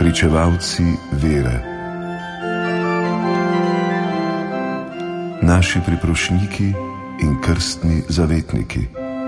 pričevalci vere, naši priprošniki in krstni zavetniki.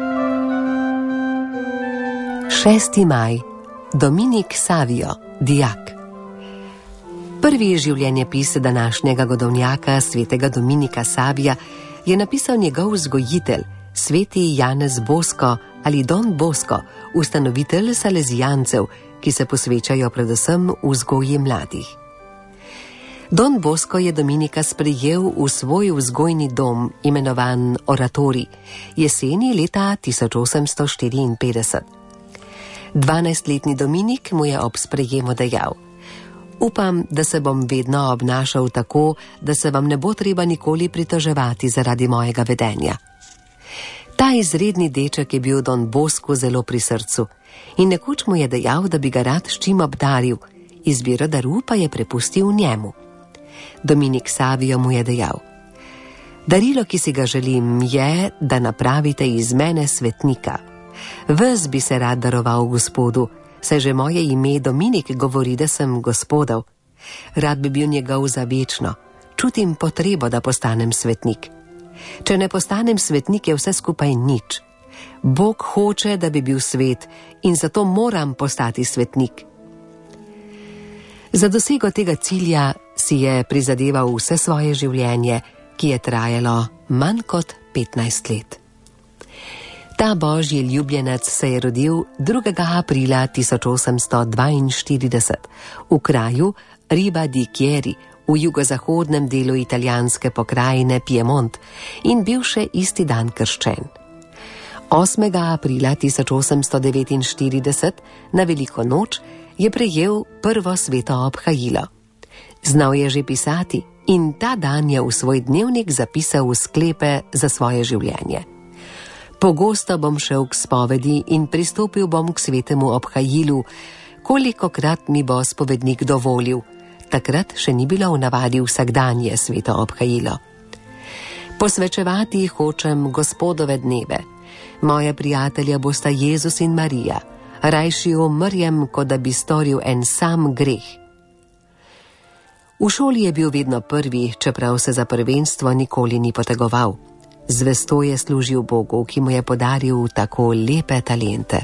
6. maj. Dominik Savio, dijak. Prvi življenjepis današnjega godovnjaka, svetega Dominika Savija, je napisal njegov vzgojitelj, sveti Janez Bosko ali Don Bosko, ustanovitelj salezijancev, ki se posvečajo predvsem vzgoji mladih. Don Bosko je Dominika sprejel v svoj vzgojni dom, imenovan Oratorij, jeseni leta 1854. 12-letni Dominik mu je ob sprejemu dejal: upam, da se bom vedno obnašal tako, da se vam ne bo treba nikoli pritoževati zaradi mojega vedenja. Ta izredni deček je bil Don Bosku zelo pri srcu in nekoč mu je dejal, da bi ga rad s čim obdaril, izbiro daru pa je prepustil njemu. Dominik Savio mu je dejal: darilo, ki si ga želim, je, da napravite iz mene svetnika. Ves bi se rad daroval Gospodu, saj že moje ime Dominik govori, da sem Gospodov. Rad bi bil njegov za večno, čutim potrebo, da postanem svetnik. Če ne postanem svetnik, je vse skupaj nič. Bog hoče, da bi bil svet in zato moram postati svetnik. Za dosego tega cilja si je prizadeval vse svoje življenje, ki je trajalo manj kot 15 let. Ta božji ljubljenec se je rodil 2. aprila 1842 v kraju Riva di Chieri v jugozahodnem delu italijanske pokrajine Piemont in bil še isti dan krščen. 8. aprila 1849 na veliko noč je prejel prvo sveto obhajilo. Znal je že pisati in ta dan je v svoj dnevnik zapisal sklepe za svoje življenje. Pogosto bom šel k spovedi in pristopil bom k svetemu obhajilu, kolikokrat mi bo spovednik dovolil. Takrat še ni bilo v navadi vsakdanje sveto obhajilo. Posvečevati hočem Gospodove dneve. Moje prijatelja bosta Jezus in Marija. Rajši umrjem, kot da bi storil en sam greh. V šoli je bil vedno prvi, čeprav se za prvenstvo nikoli ni potegoval. Zvesto je služil Bogu, ki mu je podaril tako lepe talente.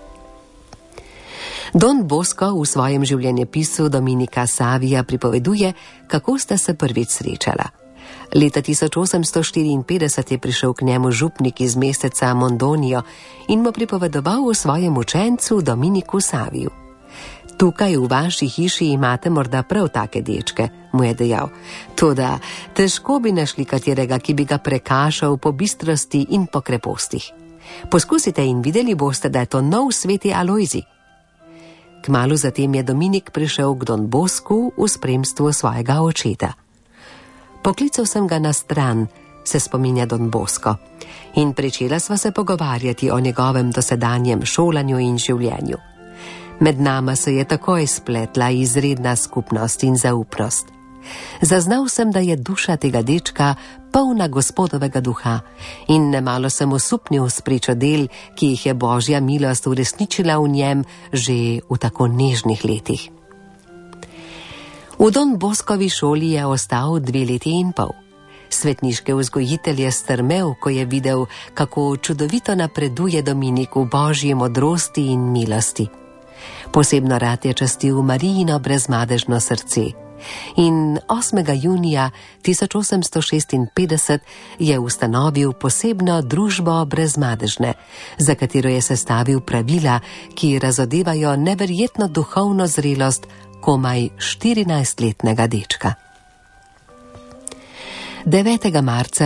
Don Bosko v svojem življenjepisu Dominika Savija pripoveduje, kako sta se prvič srečala. Leta 1854 je prišel k njemu župnik iz mesteca Mondonijo in mu pripovedoval o svojem učencu Dominiku Saviju. Tukaj v vaši hiši imate morda prav take dečke, mu je dejal. Toda težko bi našli katerega, ki bi ga prekašal po bistrosti in po krepostih. Poskusite in videli boste, da je to nov sveti Alojzij. Kmalu zatem je Dominik prišel k Don Bosku v spremstvu svojega očeta. Poklical sem ga na stran, se spominja Don Bosko, in pričela sva se pogovarjati o njegovem dosedanjem šolanju in življenju. Med nama se je takoj spletla izredna skupnost in zaupnost. Zaznal sem, da je duša tega dečka polna Gospodovega duha in nemalo sem osupnil spričo del, ki jih je božja milost uresničila v njem že v tako nežnih letih. V Don Boskovi šoli je ostal 2 leti in pol. Svetniške vzgojitelj je strmel, ko je videl, kako čudovito napreduje Dominik v božji modrosti in milosti. Posebno rad je častil Marijino brezmadežno srce in 8. junija 1856 je ustanovil posebno družbo brezmadežne, za katero je sestavil pravila, ki razodevajo neverjetno duhovno zrelost komaj 14-letnega dečka. 9. marca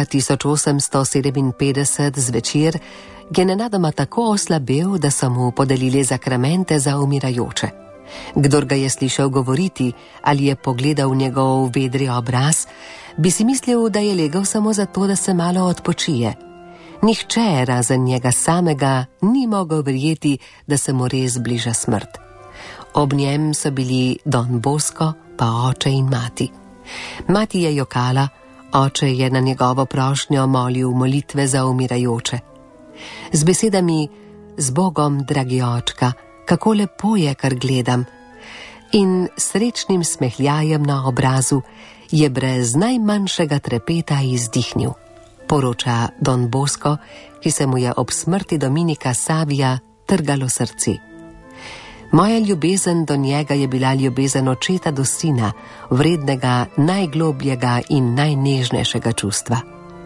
1857 zvečer je nenadoma tako oslabel, da so mu podelili zakramente za umirajoče. Kdor ga je slišal govoriti ali je pogledal njegov vedri obraz, bi si mislil, da je legel samo zato, da se malo odpočije. Nihče razen njega samega ni mogel verjeti, da se mu res bliža smrt. Ob njem so bili Don Bosko, pa oče in mati. Mati je jokala, oče je na njegovo prošnjo molil molitve za umirajoče. Z besedami: z Bogom, dragi očka, kako lepo je, kar gledam. in srečnim smehljajem na obrazu je brez najmanjšega trepeta izdihnil, poroča Don Bosco, ki se mu je ob smrti Dominika Savija trgalo srce. Moja ljubezen do njega je bila ljubezen očeta do sina, vrednega najglobljega in najnežnejšega čustva.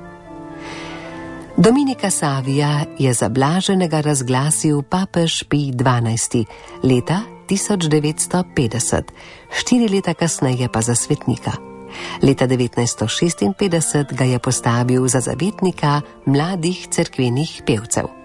Dominika Savija je za blaženega razglasil papež Pij XII. Leta 1950, 4 leta kasneje pa za svetnika. Leta 1956 ga je postavil za zavetnika mladih cerkvenih pevcev.